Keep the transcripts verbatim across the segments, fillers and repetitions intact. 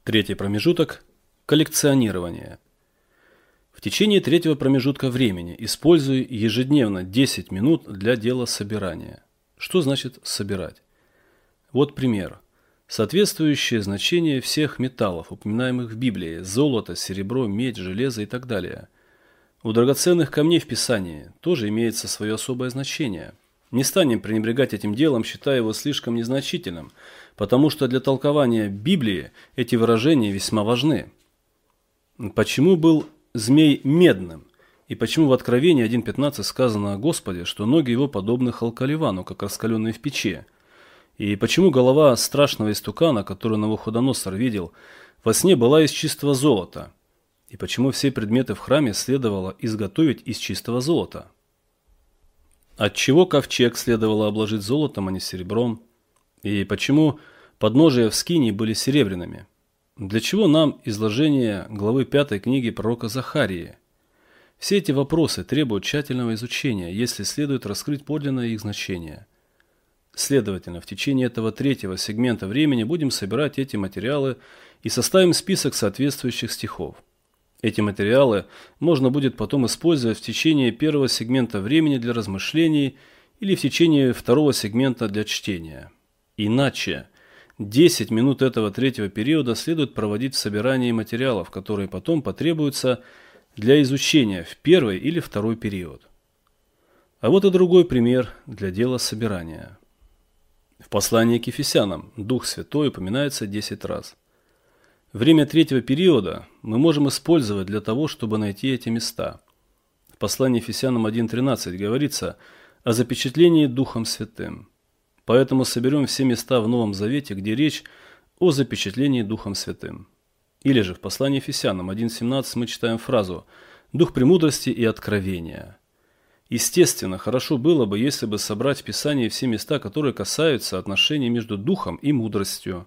Третий промежуток – коллекционирование. В течение третьего промежутка времени используй ежедневно десять минут для дела собирания. Что значит собирать? Вот пример. Соответствующее значение всех металлов, упоминаемых в Библии – золото, серебро, медь, железо и так далее. У драгоценных камней в Писании тоже имеется свое особое значение. Не станем пренебрегать этим делом, считая его слишком незначительным, потому что для толкования Библии эти выражения весьма важны. Почему был змей медным? И почему в Откровении один пятнадцать сказано о Господе, что ноги его подобны халкаливану, как раскаленные в печи? И почему голова страшного истукана, которую Навуходоносор видел, во сне была из чистого золота? И почему все предметы в храме следовало изготовить из чистого золота? Отчего ковчег следовало обложить золотом, а не серебром? И почему подножия в скинии были серебряными? Для чего нам изложение главы пятой книги пророка Захарии? Все эти вопросы требуют тщательного изучения, если следует раскрыть подлинное их значение. Следовательно, в течение этого третьего сегмента времени будем собирать эти материалы и составим список соответствующих стихов. Эти материалы можно будет потом использовать в течение первого сегмента времени для размышлений или в течение второго сегмента для чтения. Иначе десять минут этого третьего периода следует проводить в собирании материалов, которые потом потребуются для изучения в первый или второй период. А вот и другой пример для дела собирания. В послании к Ефесянам Дух Святой упоминается десять раз. Время третьего периода мы можем использовать для того, чтобы найти эти места. В послании Ефесянам один тринадцать говорится о запечатлении Духом Святым. Поэтому соберем все места в Новом Завете, где речь о запечатлении Духом Святым. Или же в послании Ефесянам один семнадцать мы читаем фразу «Дух премудрости и откровения». Естественно, хорошо было бы, если бы собрать в Писании все места, которые касаются отношений между Духом и мудростью.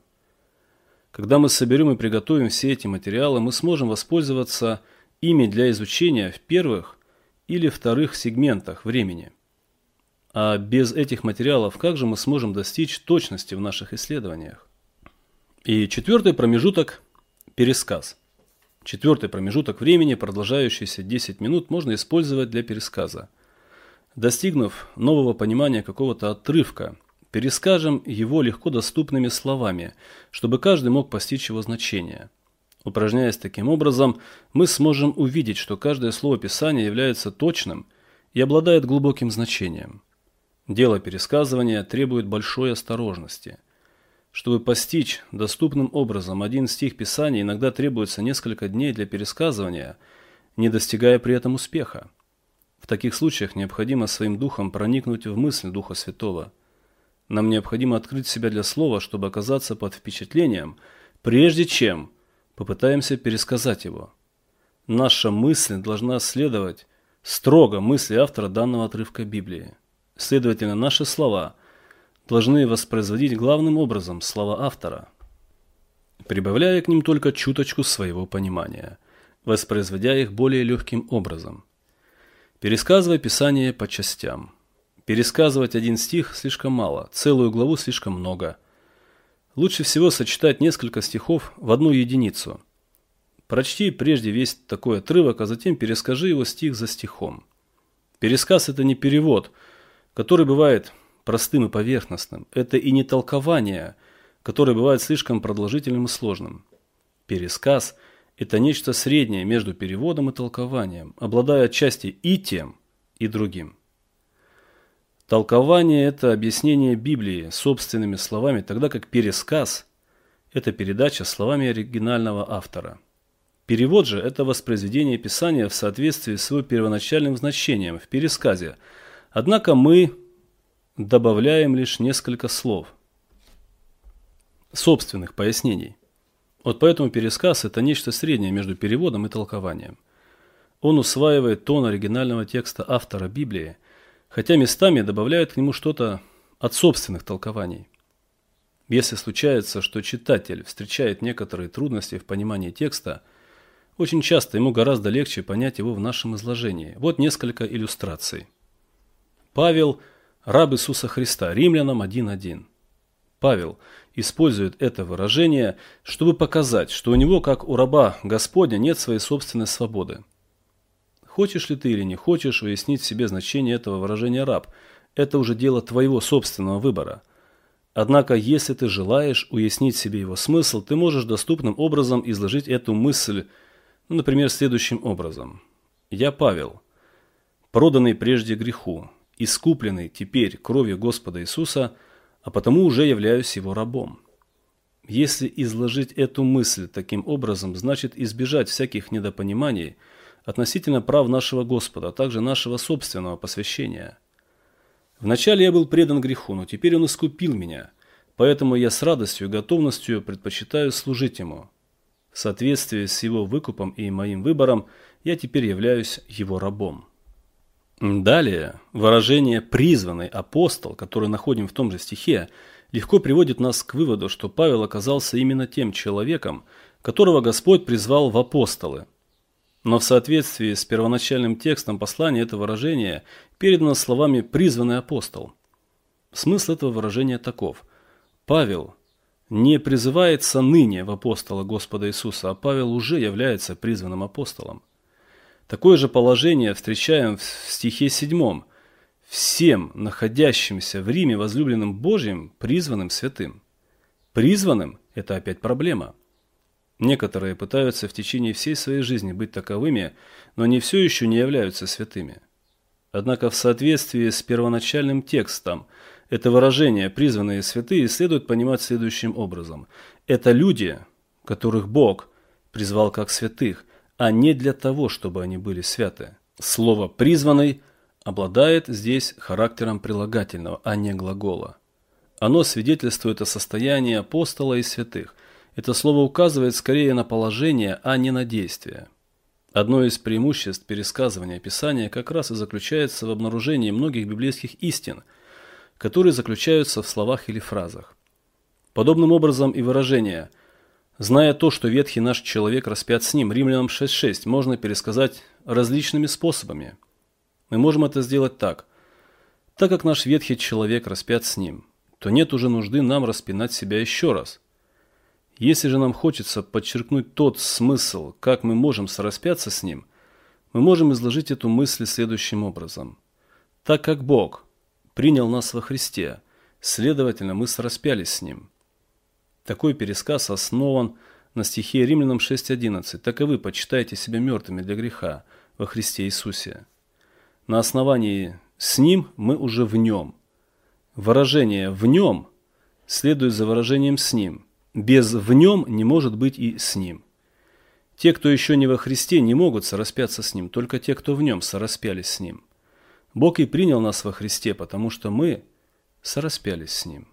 Когда мы соберем и приготовим все эти материалы, мы сможем воспользоваться ими для изучения в первых или вторых сегментах времени. А без этих материалов как же мы сможем достичь точности в наших исследованиях? И четвертый промежуток – пересказ. Четвертый промежуток времени, продолжающийся десять минут, можно использовать для пересказа. Достигнув нового понимания какого-то отрывка, перескажем его легко доступными словами, чтобы каждый мог постичь его значение. Упражняясь таким образом, мы сможем увидеть, что каждое слово Писания является точным и обладает глубоким значением. Дело пересказывания требует большой осторожности. Чтобы постичь доступным образом один стих Писания, иногда требуется несколько дней для пересказывания, не достигая при этом успеха. В таких случаях необходимо своим духом проникнуть в мысль Духа Святого. Нам необходимо открыть себя для слова, чтобы оказаться под впечатлением, прежде чем попытаемся пересказать его. Наша мысль должна следовать строго мысли автора данного отрывка Библии. Следовательно, наши слова должны воспроизводить главным образом слова автора, прибавляя к ним только чуточку своего понимания, воспроизводя их более легким образом. Пересказывай Писание по частям. Пересказывать один стих слишком мало, целую главу слишком много. Лучше всего сочетать несколько стихов в одну единицу. Прочти прежде весь такой отрывок, а затем перескажи его стих за стихом. Пересказ – это не перевод, который бывает простым и поверхностным. Это и не толкование, которое бывает слишком продолжительным и сложным. Пересказ – это нечто среднее между переводом и толкованием, обладая отчасти и тем, и другим. Толкование – это объяснение Библии собственными словами, тогда как пересказ – это передача словами оригинального автора. Перевод же – это воспроизведение Писания в соответствии с его первоначальным значением в пересказе. Однако мы добавляем лишь несколько слов, собственных пояснений. Вот поэтому пересказ – это нечто среднее между переводом и толкованием. Он усваивает тон оригинального текста автора Библии, хотя местами добавляет к нему что-то от собственных толкований. Если случается, что читатель встречает некоторые трудности в понимании текста, очень часто ему гораздо легче понять его в нашем изложении. Вот несколько иллюстраций. Павел – раб Иисуса Христа, Римлянам один один. Павел, использует это выражение, чтобы показать, что у него, как у раба Господня, нет своей собственной свободы. Хочешь ли ты или не хочешь уяснить в себе значение этого выражения «раб», это уже дело твоего собственного выбора. Однако, если ты желаешь уяснить себе его смысл, ты можешь доступным образом изложить эту мысль, ну, например, следующим образом. «Я Павел, проданный прежде греху, искупленный теперь кровью Господа Иисуса, а потому уже являюсь его рабом». Если изложить эту мысль таким образом, значит избежать всяких недопониманий относительно прав нашего Господа, а также нашего собственного посвящения. Вначале я был предан греху, но теперь он искупил меня, поэтому я с радостью и готовностью предпочитаю служить ему. В соответствии с его выкупом и моим выбором я теперь являюсь его рабом. Далее, выражение «призванный апостол», которое находим в том же стихе, легко приводит нас к выводу, что Павел оказался именно тем человеком, которого Господь призвал в апостолы. Но в соответствии с первоначальным текстом послания это выражение передано словами «призванный апостол». Смысл этого выражения таков. Павел не призывается ныне в апостола Господа Иисуса, а Павел уже является призванным апостолом. Такое же положение встречаем в стихе седьмом. «Всем находящимся в Риме возлюбленным Божьим, призванным святым». Призванным – это опять проблема. Некоторые пытаются в течение всей своей жизни быть таковыми, но они все еще не являются святыми. Однако в соответствии с первоначальным текстом это выражение «призванные святые» следует понимать следующим образом. Это люди, которых Бог призвал как святых, а не для того, чтобы они были святы. Слово «призванный» обладает здесь характером прилагательного, а не глагола. Оно свидетельствует о состоянии апостола и святых. Это слово указывает скорее на положение, а не на действие. Одно из преимуществ пересказывания Писания как раз и заключается в обнаружении многих библейских истин, которые заключаются в словах или фразах. Подобным образом и выражение «зная то, что ветхий наш человек распят с ним» Римлянам шесть шесть можно пересказать различными способами. Мы можем это сделать так. Так как наш ветхий человек распят с ним, то нет уже нужды нам распинать себя еще раз. Если же нам хочется подчеркнуть тот смысл, как мы можем сораспяться с ним, мы можем изложить эту мысль следующим образом. Так как Бог принял нас во Христе, следовательно, мы сораспялись с Ним. Такой пересказ основан на стихе Римлянам шесть одиннадцать. «Так и вы почитаете себя мертвыми для греха во Христе Иисусе». На основании «с Ним» мы уже в Нем. Выражение «в Нем» следует за выражением «с Ним». Без «в Нем» не может быть и «с Ним». Те, кто еще не во Христе, не могут сораспяться с Ним, только те, кто в Нем, сораспялись с Ним. Бог и принял нас во Христе, потому что мы сораспялись с Ним.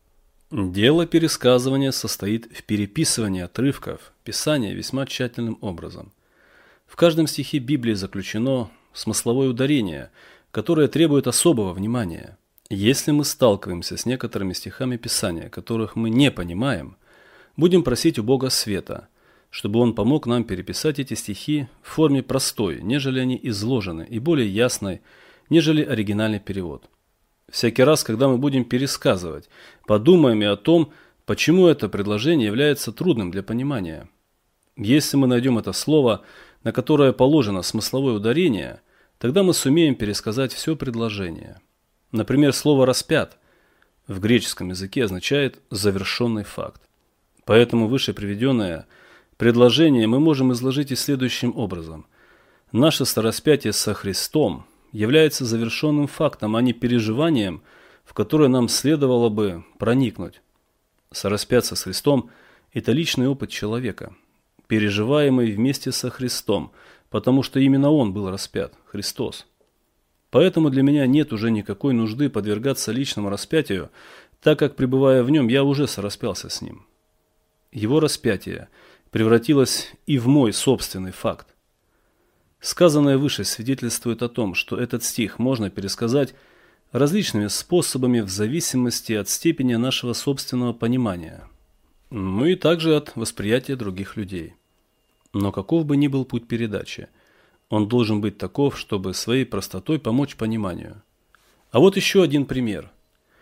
Дело пересказывания состоит в переписывании отрывков Писания весьма тщательным образом. В каждом стихе Библии заключено смысловое ударение, которое требует особого внимания. Если мы сталкиваемся с некоторыми стихами Писания, которых мы не понимаем, будем просить у Бога света, чтобы Он помог нам переписать эти стихи в форме простой, нежели они изложены, и более ясной, нежели оригинальный перевод. Всякий раз, когда мы будем пересказывать, подумаем и о том, почему это предложение является трудным для понимания. Если мы найдем это слово, на которое положено смысловое ударение, тогда мы сумеем пересказать все предложение. Например, слово «распят» в греческом языке означает «завершенный факт». Поэтому выше приведенное предложение мы можем изложить и следующим образом. Наше сораспятие со Христом является завершенным фактом, а не переживанием, в которое нам следовало бы проникнуть. Сораспяться с Христом – это личный опыт человека, переживаемый вместе со Христом, потому что именно Он был распят, Христос. Поэтому для меня нет уже никакой нужды подвергаться личному распятию, так как, пребывая в Нем, я уже сораспялся с Ним. Его распятие превратилось и в мой собственный факт. Сказанное выше свидетельствует о том, что этот стих можно пересказать различными способами в зависимости от степени нашего собственного понимания, ну и также от восприятия других людей. Но каков бы ни был путь передачи, он должен быть таков, чтобы своей простотой помочь пониманию. А вот еще один пример.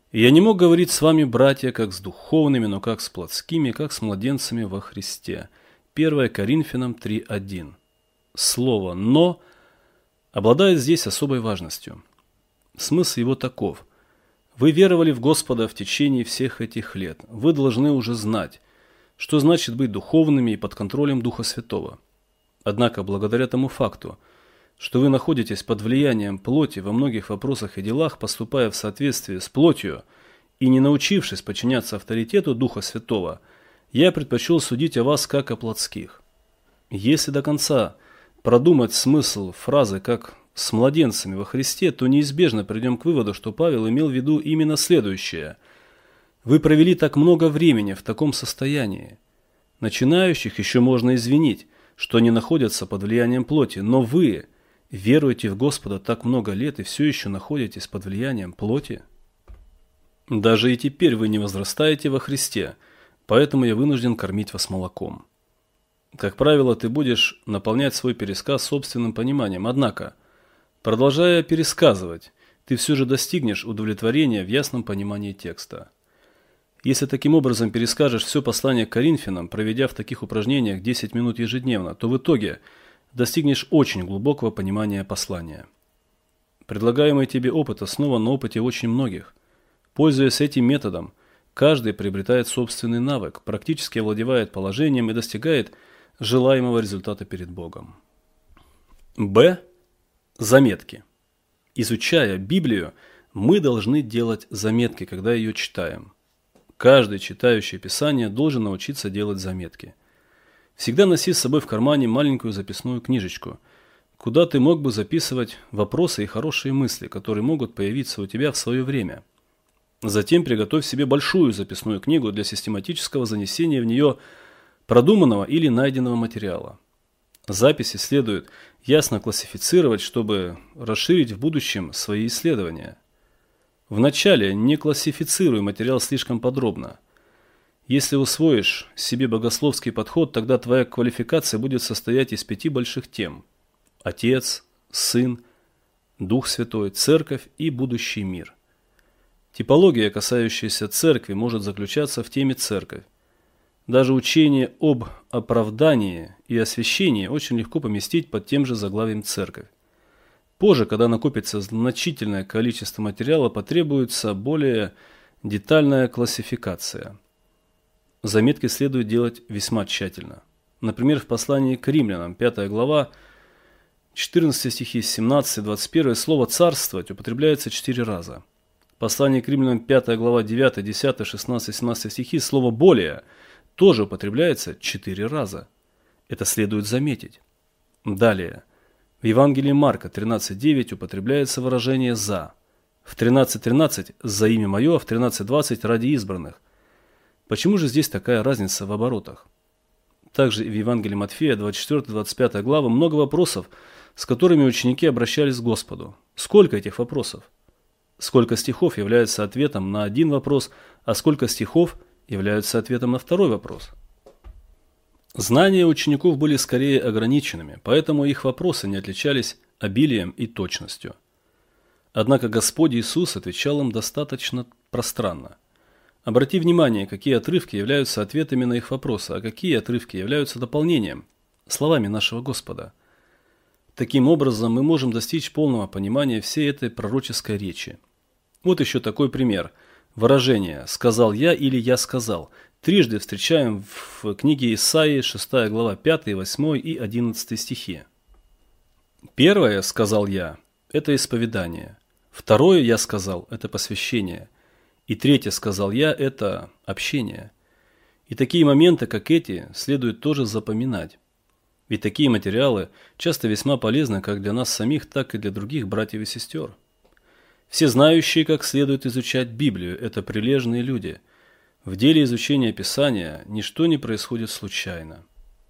И я не мог говорить с вами, братья, как с духовными, но как с плотскими, как с младенцами во Христе. первое Коринфянам три один. Слово «но» обладает здесь особой важностью. Смысл его таков. Вы веровали в Господа в течение всех этих лет. Вы должны уже знать, что значит быть духовными и под контролем Духа Святого. Однако, благодаря тому факту, что вы находитесь под влиянием плоти во многих вопросах и делах, поступая в соответствии с плотью и не научившись подчиняться авторитету Духа Святого, я предпочел судить о вас как о плотских. Если до конца продумать смысл фразы как «с младенцами во Христе», то неизбежно придем к выводу, что Павел имел в виду именно следующее. Вы провели так много времени в таком состоянии. Начинающих еще можно извинить, что они находятся под влиянием плоти, но вы веруете в Господа так много лет и все еще находитесь под влиянием плоти? Даже и теперь вы не возрастаете во Христе, поэтому я вынужден кормить вас молоком. Как правило, ты будешь наполнять свой пересказ собственным пониманием, однако, продолжая пересказывать, ты все же достигнешь удовлетворения в ясном понимании текста. Если таким образом перескажешь все послание к Коринфянам, проведя в таких упражнениях десять минут ежедневно, то в итоге достигнешь очень глубокого понимания послания. Предлагаемый тебе опыт основан на опыте очень многих. Пользуясь этим методом, каждый приобретает собственный навык, практически овладевает положением и достигает желаемого результата перед Богом. Б. Заметки. Изучая Библию, мы должны делать заметки, когда ее читаем. Каждый, читающий Писание, должен научиться делать заметки. Всегда носи с собой в кармане маленькую записную книжечку, куда ты мог бы записывать вопросы и хорошие мысли, которые могут появиться у тебя в свое время. Затем приготовь себе большую записную книгу для систематического занесения в нее продуманного или найденного материала. Записи следует ясно классифицировать, чтобы расширить в будущем свои исследования. Вначале не классифицируй материал слишком подробно. Если усвоишь себе богословский подход, тогда твоя квалификация будет состоять из пяти больших тем: Отец, Сын, Дух Святой, Церковь и будущий мир. Типология, касающаяся Церкви, может заключаться в теме Церковь. Даже учение об оправдании и освящении очень легко поместить под тем же заглавием Церковь. Позже, когда накопится значительное количество материала, потребуется более детальная классификация. Заметки следует делать весьма тщательно. Например, в послании к Римлянам, пятая глава, четырнадцатые стихи, семнадцатый, двадцать первый, слово «царствовать» употребляется четыре раза. В послании к Римлянам, пятая глава, девятый, десятый, шестнадцатый, семнадцатый стихи, слово «более» тоже употребляется четыре раза. Это следует заметить. Далее. В Евангелии Марка тринадцать девять употребляется выражение «за». В тринадцать тринадцать «за имя мое», а в тринадцать двадцать «ради избранных». Почему же здесь такая разница в оборотах? Также в Евангелии Матфея двадцать четвёртая двадцать пятая глава много вопросов, с которыми ученики обращались к Господу. Сколько этих вопросов? Сколько стихов являются ответом на один вопрос, а сколько стихов являются ответом на второй вопрос? Знания учеников были скорее ограниченными, поэтому их вопросы не отличались обилием и точностью. Однако Господь Иисус отвечал им достаточно пространно. Обрати внимание, какие отрывки являются ответами на их вопросы, а какие отрывки являются дополнением, словами нашего Господа. Таким образом, мы можем достичь полного понимания всей этой пророческой речи. Вот еще такой пример. Выражение «сказал я» или «я сказал» трижды встречаем в книге Исаии, шестая глава, пятый, восьмой и одиннадцатый стихи. Первое «сказал я» – это исповедание. Второе «я сказал» – это посвящение. И третье «сказал я» – это общение. И такие моменты, как эти, следует тоже запоминать. Ведь такие материалы часто весьма полезны как для нас самих, так и для других братьев и сестер. Все знающие, как следует изучать Библию, это прилежные люди. В деле изучения Писания ничто не происходит случайно.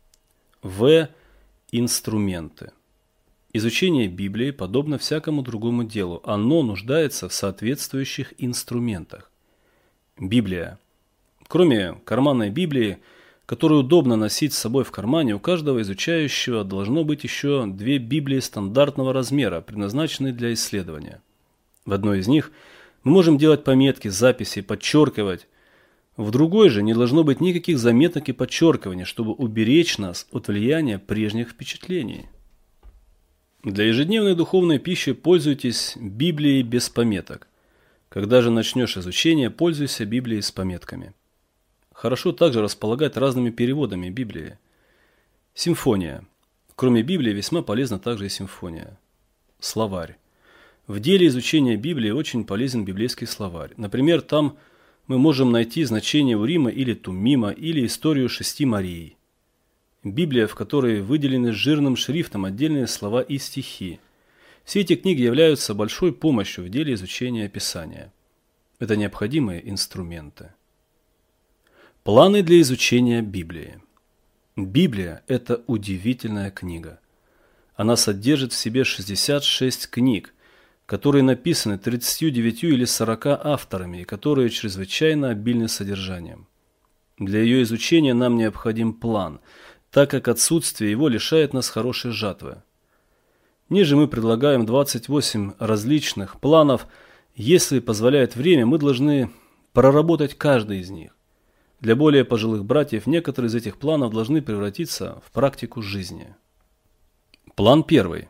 В. Инструменты. Изучение Библии подобно всякому другому делу. Оно нуждается в соответствующих инструментах. Библия. Кроме карманной Библии, которую удобно носить с собой в кармане, у каждого изучающего должно быть еще две Библии стандартного размера, предназначенные для исследования. В одной из них Мы можем делать пометки, записи, подчеркивать. В другой же не должно быть никаких заметок и подчеркиваний, чтобы уберечь нас от влияния прежних впечатлений. Для ежедневной духовной пищи пользуйтесь Библией без пометок. Когда же начнешь изучение, пользуйся Библией с пометками. Хорошо также располагать разными переводами Библии. Симфония. Кроме Библии весьма полезна также и симфония. Словарь. В деле изучения Библии очень полезен библейский словарь. Например, там мы можем найти значение Урима или Туммима, или историю шести Марий. Библия, в которой выделены жирным шрифтом отдельные слова и стихи. Все эти книги являются большой помощью в деле изучения Писания. Это необходимые инструменты. Планы для изучения Библии. Библия – это удивительная книга. Она содержит в себе шестьдесят шесть книг, которые написаны тридцатью девятью или сорока авторами и которые чрезвычайно обильны содержанием. Для ее изучения нам необходим план, так как отсутствие его лишает нас хорошей жатвы. Ниже мы предлагаем двадцать восемь различных планов. Если позволяет время, мы должны проработать каждый из них. Для более пожилых братьев некоторые из этих планов должны превратиться в практику жизни. План первый.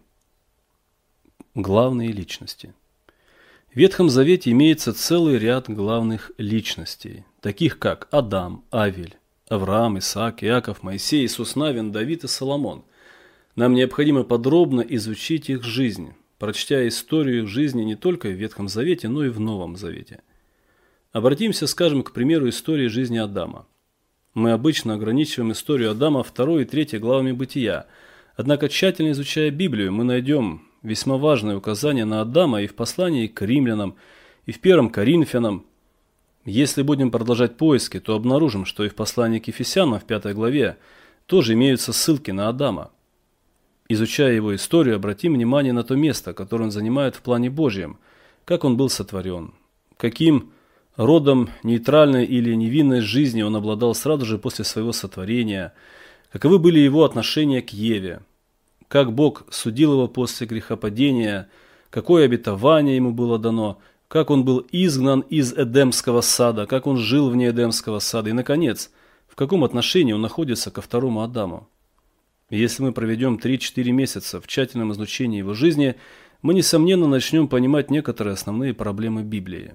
Главные личности. В Ветхом Завете имеется целый ряд главных личностей, таких как Адам, Авель, Авраам, Исаак, Иаков, Моисей, Иисус Навин, Давид и Соломон. Нам необходимо подробно изучить их жизнь, прочтя историю их жизни не только в Ветхом Завете, но и в Новом Завете. Обратимся, скажем, к примеру истории жизни Адама. Мы обычно ограничиваем историю Адама второй и третьей главами Бытия, однако тщательно изучая Библию, мы найдем весьма важное указание на Адама и в послании к римлянам, и в первом Коринфянам. Если будем продолжать поиски, то обнаружим, что и в послании к Ефесянам в пятой главе тоже имеются ссылки на Адама. Изучая его историю, обратим внимание на то место, которое он занимает в плане Божьем, как он был сотворен, каким родом нейтральной или невинной жизни он обладал сразу же после своего сотворения, каковы были его отношения к Еве, как Бог судил его после грехопадения, какое обетование ему было дано, как он был изгнан из Эдемского сада, как он жил вне Эдемского сада и, наконец, в каком отношении он находится ко второму Адаму. Если мы проведем три-четыре месяца в тщательном изучении его жизни, мы, несомненно, начнем понимать некоторые основные проблемы Библии.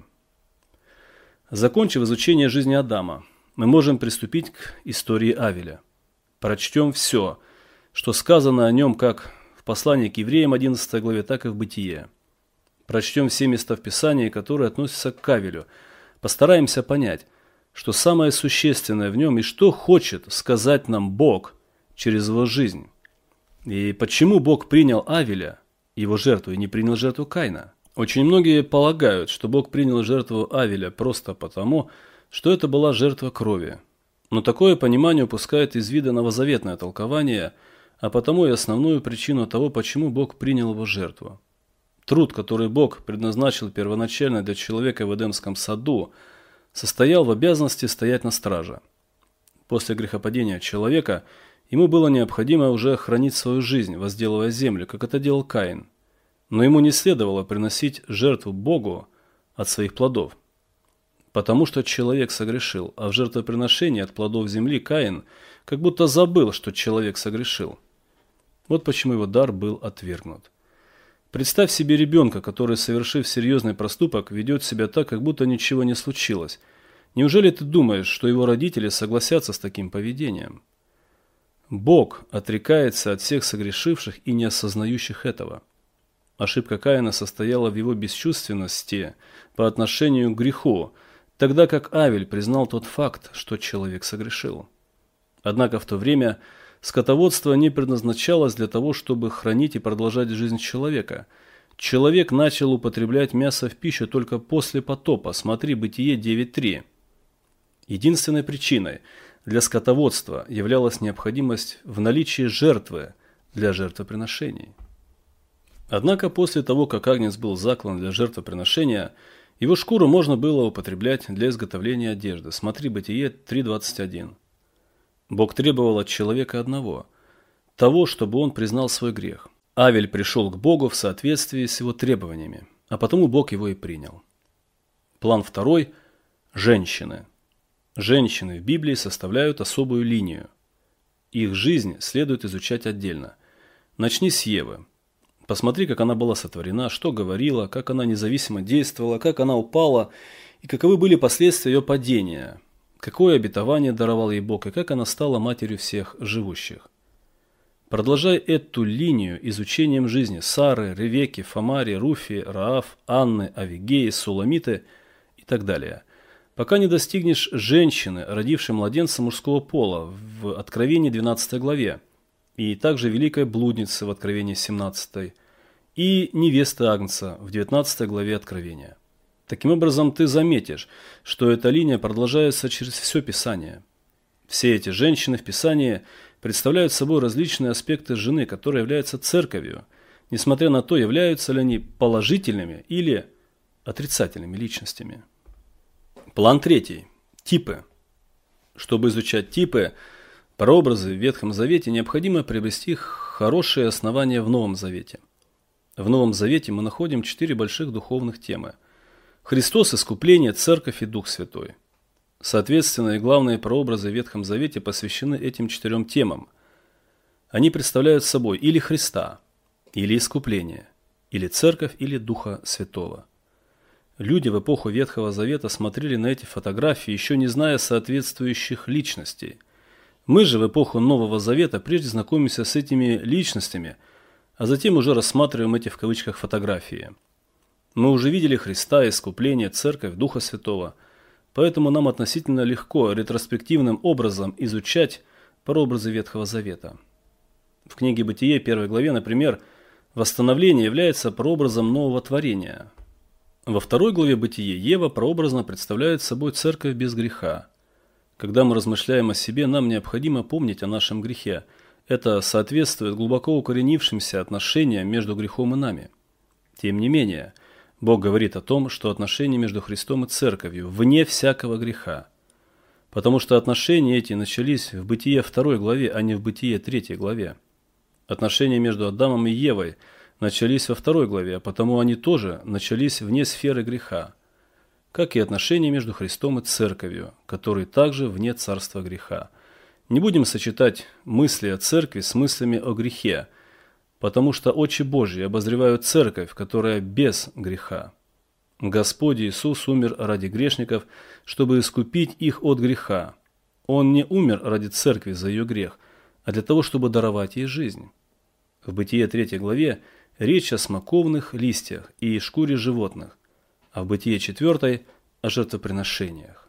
Закончив изучение жизни Адама, мы можем приступить к истории Авеля. Прочтем все, что сказано о нем как в послании к евреям одиннадцатой главе, так и в Бытие. Прочтем все места в Писании, которые относятся к Авелю. Постараемся понять, что самое существенное в нем и что хочет сказать нам Бог через его жизнь. И почему Бог принял Авеля, его жертву, и не принял жертву Каина? Очень многие полагают, что Бог принял жертву Авеля просто потому, что это была жертва крови. Но такое понимание упускает из вида новозаветное толкование, а потому и основную причину того, почему Бог принял его жертву. Труд, который Бог предназначил первоначально для человека в Эдемском саду, состоял в обязанности стоять на страже. После грехопадения человека ему было необходимо уже хранить свою жизнь, возделывая землю, как это делал Каин. Но ему не следовало приносить жертву Богу от своих плодов, потому что человек согрешил, а в жертвоприношении от плодов земли Каин как будто забыл, что человек согрешил. Вот почему его дар был отвергнут. Представь себе ребенка, который, совершив серьезный проступок, ведет себя так, как будто ничего не случилось. Неужели ты думаешь, что его родители согласятся с таким поведением? Бог отрекается от всех согрешивших и не осознающих этого. Ошибка Каина состояла в его бесчувственности по отношению к греху, тогда как Авель признал тот факт, что человек согрешил. Однако в то время скотоводство не предназначалось для того, чтобы хранить и продолжать жизнь человека. Человек начал употреблять мясо в пищу только после потопа. Смотри Бытие девять три. Единственной причиной для скотоводства являлась необходимость в наличии жертвы для жертвоприношений. Однако после того, как агнец был заклан для жертвоприношения, его шкуру можно было употреблять для изготовления одежды. Смотри Бытие три двадцать один. Бог требовал от человека одного – того, чтобы он признал свой грех. Авель пришел к Богу в соответствии с его требованиями, а потому Бог его и принял. План второй – женщины. Женщины в Библии составляют особую линию. Их жизнь следует изучать отдельно. Начни с Евы. Посмотри, как она была сотворена, что говорила, как она независимо действовала, как она упала и каковы были последствия ее падения, какое обетование даровал ей Бог и как она стала матерью всех живущих. Продолжай эту линию изучением жизни Сары, Ревекки, Фомари, Руфи, Раав, Анны, Авигеи, Суламиты и так далее, пока не достигнешь женщины, родившей младенца мужского пола в Откровении двенадцатой главе, и также великой блудницы в Откровении семнадцатой, и невесты Агнца в девятнадцатой главе Откровения. Таким образом, ты заметишь, что эта линия продолжается через все Писание. Все эти женщины в Писании представляют собой различные аспекты жены, которая является церковью, несмотря на то, являются ли они положительными или отрицательными личностями. План третий. Типы. Чтобы изучать типы, прообразы в Ветхом Завете, необходимо приобрести хорошие основания в Новом Завете. В Новом Завете мы находим четыре больших духовных темы. Христос, искупление, Церковь и Дух Святой. Соответственно, и главные прообразы в Ветхом Завете посвящены этим четырем темам. Они представляют собой или Христа, или искупление, или Церковь, или Духа Святого. Люди в эпоху Ветхого Завета смотрели на эти фотографии, еще не зная соответствующих личностей. Мы же в эпоху Нового Завета прежде знакомимся с этими личностями, а затем уже рассматриваем эти в кавычках фотографии. Мы уже видели Христа, искупление, Церковь, Духа Святого, поэтому нам относительно легко ретроспективным образом изучать прообразы Ветхого Завета. В книге Бытие, первой главе, например, восстановление является прообразом нового творения. Во второй главе Бытие Ева прообразно представляет собой церковь без греха. Когда мы размышляем о себе, нам необходимо помнить о нашем грехе. Это соответствует глубоко укоренившимся отношениям между грехом и нами. Тем не менее, Бог говорит о том, что отношения между Христом и Церковью вне всякого греха. Потому что отношения эти начались в Бытие второй главе, а не в Бытие третьей главе. Отношения между Адамом и Евой начались во второй главе, а потому они тоже начались вне сферы греха, как и отношения между Христом и Церковью, которые также вне царства греха. Не будем сочетать мысли о Церкви с мыслями о грехе, потому что очи Божьи обозревают Церковь, которая без греха. Господь Иисус умер ради грешников, чтобы искупить их от греха. Он не умер ради Церкви за ее грех, а для того, чтобы даровать ей жизнь. В Бытие третьей главе речь о смоковных листьях и шкуре животных, а в Бытие четвёртой о жертвоприношениях.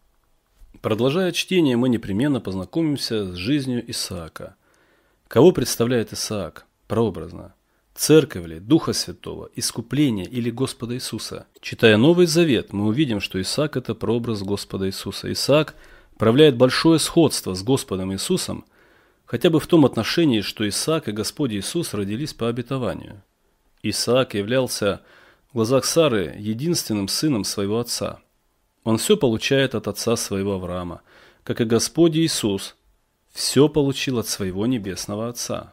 Продолжая чтение, мы непременно познакомимся с жизнью Исаака. Кого представляет Исаак? Прообразно. Церковь ли, Духа Святого, искупление или Господа Иисуса? Читая Новый Завет, мы увидим, что Исаак – это прообраз Господа Иисуса. Исаак проявляет большое сходство с Господом Иисусом, хотя бы в том отношении, что Исаак и Господь Иисус родились по обетованию. Исаак являлся в глазах Сары единственным сыном своего отца. Он все получает от отца своего Авраама, как и Господь Иисус все получил от своего небесного Отца.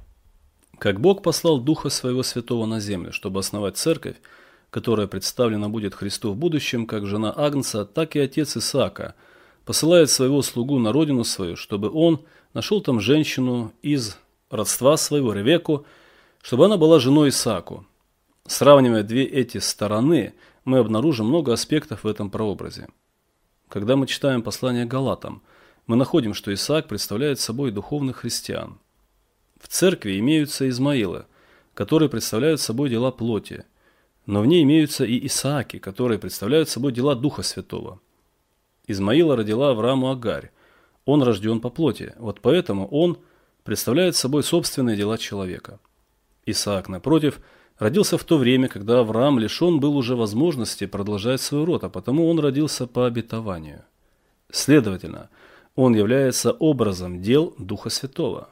Как Бог послал Духа Своего Святого на землю, чтобы основать церковь, которая представлена будет Христу в будущем, как жена Агнца, так и отец Исаака посылает своего слугу на родину свою, чтобы он нашел там женщину из родства своего, Ревекку, чтобы она была женой Исааку. Сравнивая две эти стороны, мы обнаружим много аспектов в этом прообразе. Когда мы читаем послание Галатам, мы находим, что Исаак представляет собой духовных христиан. В церкви имеются Измаилы, которые представляют собой дела плоти, но в ней имеются и Исааки, которые представляют собой дела Духа Святого. Измаила родила Аврааму Агарь, он рожден по плоти, вот поэтому он представляет собой собственные дела человека. Исаак, напротив, родился в то время, когда Авраам лишен был уже возможности продолжать свой род, а потому он родился по обетованию. Следовательно, он является образом дел Духа Святого.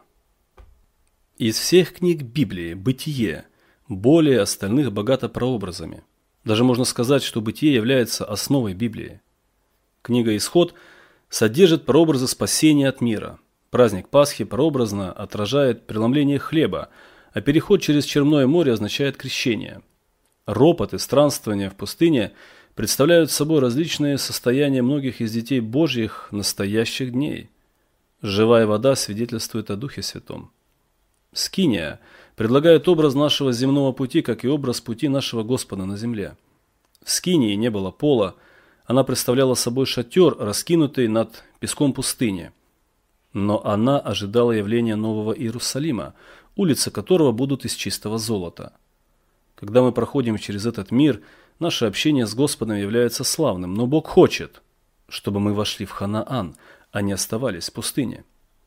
Из всех книг Библии «Бытие» более остальных богато прообразами. Даже можно сказать, что «Бытие» является основой Библии. Книга «Исход» содержит прообразы спасения от мира. Праздник Пасхи прообразно отражает преломление хлеба, а переход через Черное море означает крещение. Ропот и странствование в пустыне представляют собой различные состояния многих из детей Божьих настоящих дней. Живая вода свидетельствует о Духе Святом. Скиния предлагает образ нашего земного пути, как и образ пути нашего Господа на земле. В скинии не было пола, она представляла собой шатер, раскинутый над песком пустыни. Но она ожидала явления Нового Иерусалима, улицы которого будут из чистого золота. Когда мы проходим через этот мир, наше общение с Господом является славным, но Бог хочет, чтобы мы вошли в Ханаан, а не оставались в пустыне.